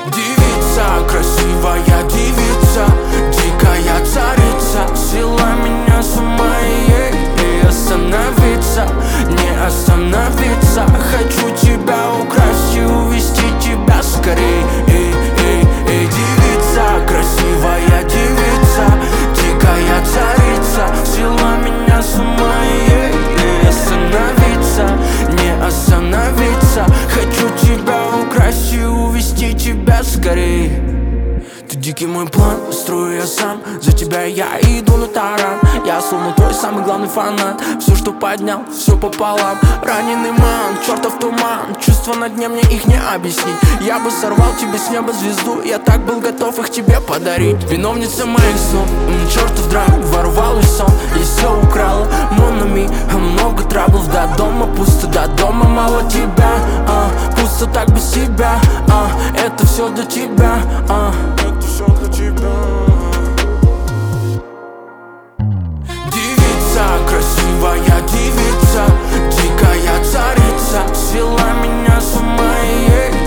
Девица, красивая девица, дикая царица, свела меня с ума, и остановиться, не остановиться. Хочу тебя украсть и увести тебя скорей. Девица, красивая девица, дикая царица, свела меня с ума, и остановиться, не остановиться. Хочу тебя украсть и увести тебя скорей. Ты дикий мой план, строю я сам. За тебя я иду на таран. Я словно твой самый главный фанат. Все, что поднял, все пополам. Раненый ман, чертов туман. Чувства на дне, мне их не объяснить. Я бы сорвал тебе с неба звезду. Я так был готов их тебе подарить. Виновница моих снов, чертов драк, ворвалый сон. И все украла, монами. Много траблов, до дома пусто, до дома мало тебя. Пусто так без тебя. Это все для тебя. Все для тебя. Девица, красивая девица, дикая царица, свела меня с ума,